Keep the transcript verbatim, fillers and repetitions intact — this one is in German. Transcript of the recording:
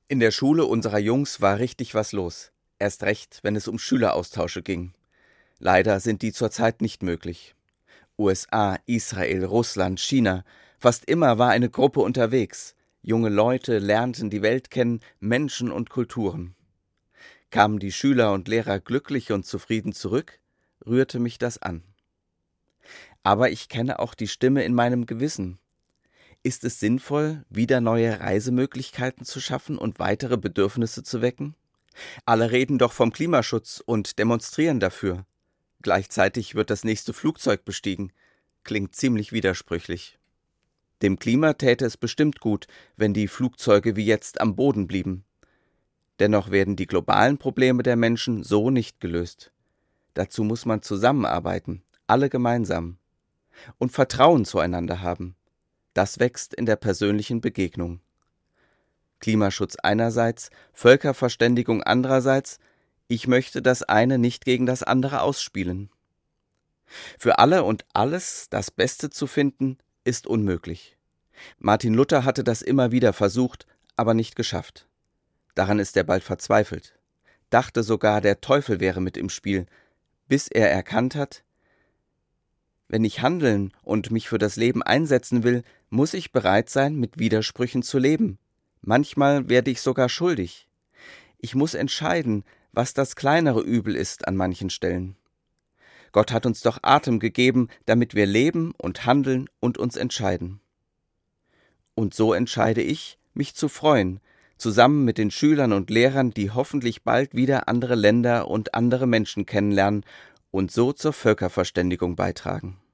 In der Schule unserer Jungs war richtig was los. Erst recht, wenn es um Schüleraustausche ging. Leider sind die zurzeit nicht möglich. U S A, Israel, Russland, China. Fast immer war eine Gruppe unterwegs. Junge Leute lernten die Welt kennen, Menschen und Kulturen. Kamen die Schüler und Lehrer glücklich und zufrieden zurück, rührte mich das an. Aber ich kenne auch die Stimme in meinem Gewissen. Ist es sinnvoll, wieder neue Reisemöglichkeiten zu schaffen und weitere Bedürfnisse zu wecken? Alle reden doch vom Klimaschutz und demonstrieren dafür. Gleichzeitig wird das nächste Flugzeug bestiegen. Klingt ziemlich widersprüchlich. Dem Klima täte es bestimmt gut, wenn die Flugzeuge wie jetzt am Boden blieben. Dennoch werden die globalen Probleme der Menschen so nicht gelöst. Dazu muss man zusammenarbeiten, alle gemeinsam. Und Vertrauen zueinander haben. Das wächst in der persönlichen Begegnung. Klimaschutz einerseits, Völkerverständigung andererseits, ich möchte das eine nicht gegen das andere ausspielen. Für alle und alles das Beste zu finden, ist unmöglich. Martin Luther hatte das immer wieder versucht, aber nicht geschafft. Daran ist er bald verzweifelt. Dachte sogar, der Teufel wäre mit im Spiel, bis er erkannt hat, wenn ich handeln und mich für das Leben einsetzen will, muss ich bereit sein, mit Widersprüchen zu leben. Manchmal werde ich sogar schuldig. Ich muss entscheiden, was das kleinere Übel ist an manchen Stellen. Gott hat uns doch Atem gegeben, damit wir leben und handeln und uns entscheiden. Und so entscheide ich, mich zu freuen, zusammen mit den Schülern und Lehrern, die hoffentlich bald wieder andere Länder und andere Menschen kennenlernen und so zur Völkerverständigung beitragen.